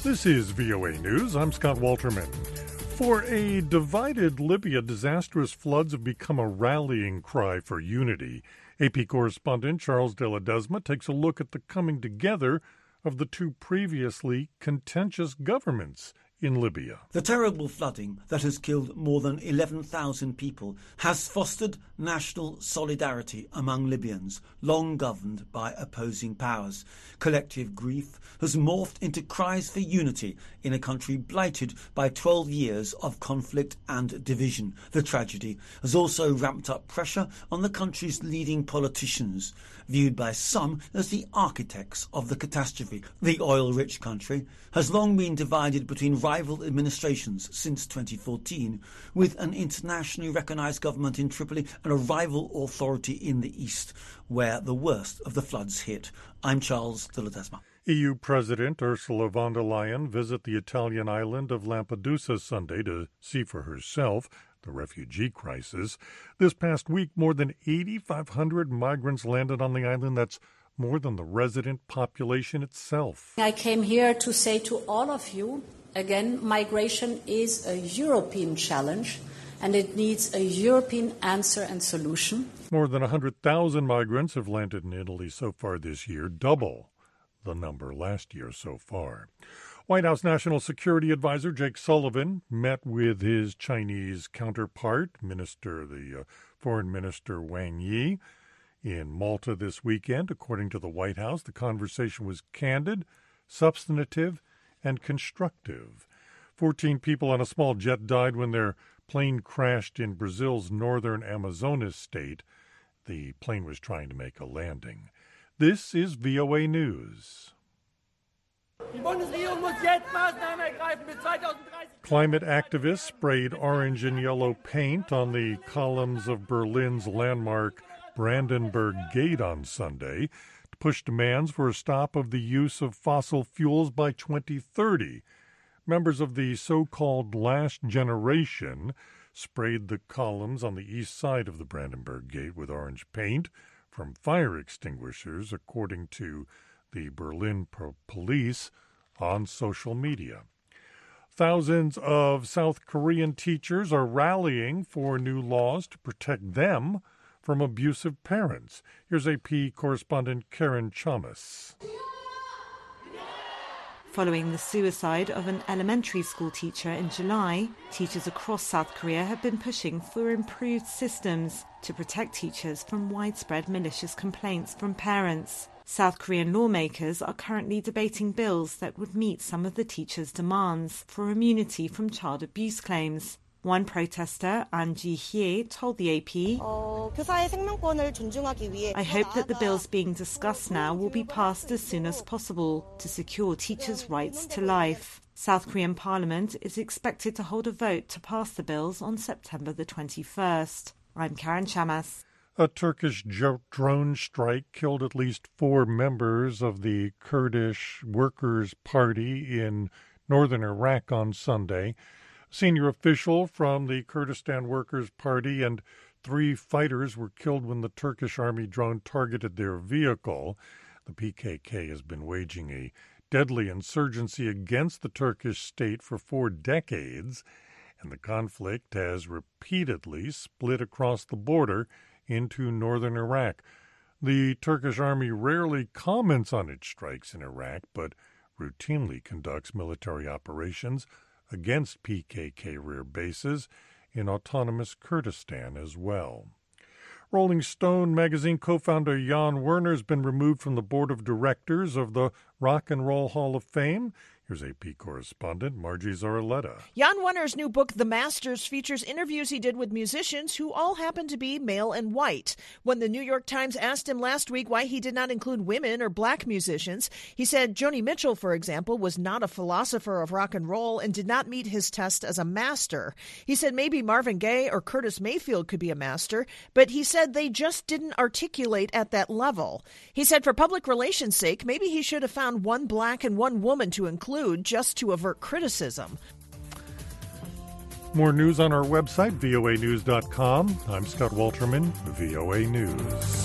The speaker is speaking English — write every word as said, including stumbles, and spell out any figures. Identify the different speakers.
Speaker 1: This is V O A News. I'm Scott Walterman. For a divided Libya, disastrous floods have become a rallying cry for unity. A P correspondent Charles de Ledesma takes a look at the coming together of the two previously contentious governments in Libya.
Speaker 2: The terrible flooding that has killed more than eleven thousand people has fostered national solidarity among Libyans, long governed by opposing powers. Collective grief has morphed into cries for unity in a country blighted by twelve years of conflict and division. The tragedy has also ramped up pressure on the country's leading politicians, viewed by some as the architects of the catastrophe. The oil-rich country has long been divided between rival administrations since twenty fourteen, with an internationally recognised government in Tripoli and a rival authority in the east, where the worst of the floods hit. I'm Charles de Ledesma.
Speaker 1: E U President Ursula von der Leyen visited the Italian island of Lampedusa Sunday to see for herself the refugee crisis. This past week, more than eighty-five hundred migrants landed on the island. That's more than the resident population itself.
Speaker 3: I came here to say to all of you, again, migration is a European challenge, and it needs a European answer and solution.
Speaker 1: More than one hundred thousand migrants have landed in Italy so far this year, double the number last year so far. White House National Security Advisor Jake Sullivan met with his Chinese counterpart, Minister, the uh, Foreign Minister Wang Yi, in Malta this weekend. According to the White House, the conversation was candid, substantive, and constructive. Fourteen people on a small jet died when their plane crashed in Brazil's northern Amazonas state. The plane was trying to make a landing. This is V O A News. Climate activists sprayed orange and yellow paint on the columns of Berlin's landmark Brandenburg Gate on Sunday to push demands for a stop of the use of fossil fuels by twenty thirty. Members of the so-called last generation sprayed the columns on the east side of the Brandenburg Gate with orange paint from fire extinguishers, according to the Berlin pro- police on social media. Thousands of South Korean teachers are rallying for new laws to protect them from abusive parents. Here's A P correspondent Karen Chamas.
Speaker 4: Following the suicide of an elementary school teacher in July, teachers across South Korea have been pushing for improved systems to protect teachers from widespread malicious complaints from parents. South Korean lawmakers are currently debating bills that would meet some of the teachers' demands for immunity from child abuse claims. One protester, An Ji-hye, told the A P, I hope that the bills being discussed now will be passed as soon as possible to secure teachers' rights to life. South Korean Parliament is expected to hold a vote to pass the bills on September the twenty-first. I'm Karen Chamas.
Speaker 1: A Turkish drone strike killed at least four members of the Kurdish Workers' Party in northern Iraq on Sunday. Senior official from the Kurdistan Workers' Party and three fighters were killed when the Turkish army drone targeted their vehicle. The P K K has been waging a deadly insurgency against the Turkish state for four decades, and the conflict has repeatedly split across the border into northern Iraq. The Turkish army rarely comments on its strikes in Iraq, but routinely conducts military operations against P K K rear bases in autonomous Kurdistan as well. Rolling Stone magazine co-founder Jan Werner has been removed from the board of directors of the Rock and Roll Hall of Fame. Here's A P correspondent Margie Zaraletta.
Speaker 5: Jan Werner's new book, The Masters, features interviews he did with musicians who all happen to be male and white. When the New York Times asked him last week why he did not include women or black musicians, he said Joni Mitchell, for example, was not a philosopher of rock and roll and did not meet his test as a master. He said maybe Marvin Gaye or Curtis Mayfield could be a master, but he said they just didn't articulate at that level. He said for public relations' sake, maybe he should have found one black and one woman to include just to avert criticism.
Speaker 1: More news on our website, V O A news dot com. I'm Scott Walterman, V O A News.